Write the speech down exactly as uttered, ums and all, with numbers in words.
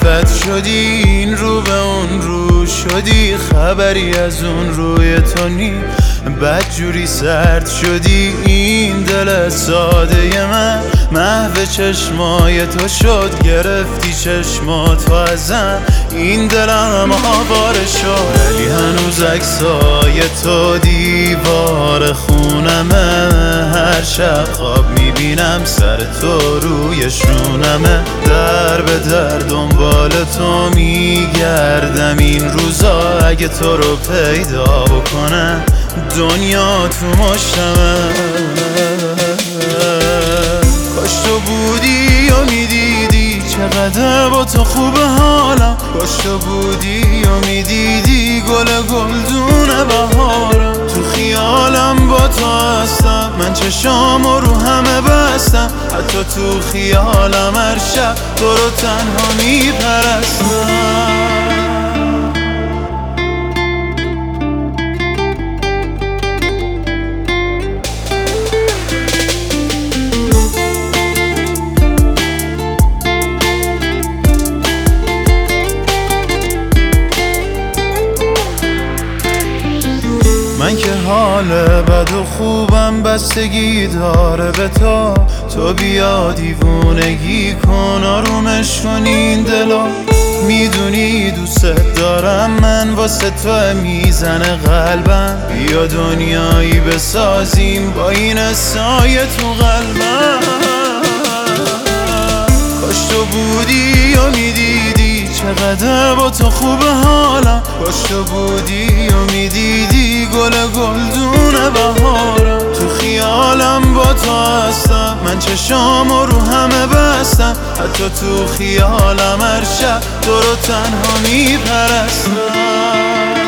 صفت شدی، این رو به اون رو شدی، خبری از اون روی تو نی، بدجوری سرد شدی. این دل ساده من محو چشمای تو شد، گرفتی چشماتو ازم، این دلم آواره شد. ولی هنوز عکسای تو دیوار خونمه، هر شب خواب میبینم سر تو روی شونمه، در به در دنبال تو میگردم این روزا، اگه تو رو پیدا بکنم دنیا تو مشتمه. کاش تو بودی و میدیدی چقدر با تو خوب حالم، کاش تو بودی و میدیدی گل گلدون بهارم. تو خیالم با تو هستم، من چشامو رو همه بستم، حتی تو خیالم هر شب تو رو تنها میپرستم. من که حال بد و خوبم بستگی داره به تو، تو بیا دیوونگی کن آرومش کن این دلو. میدونی دوست دارم من، واسه تو میزنه قلبم، بیا دنیایی بسازیم با این سایه تو قلبم. کاش تو بودی و میدیدی چقدر با تو خوب حالم، کاش تو بودی و میدیدی گل گلدون بهارم. تو خیالم با تو هستم، من چشامو رو همه بستم، حتی تو خیالم هر شب تو رو تنها میپرستم.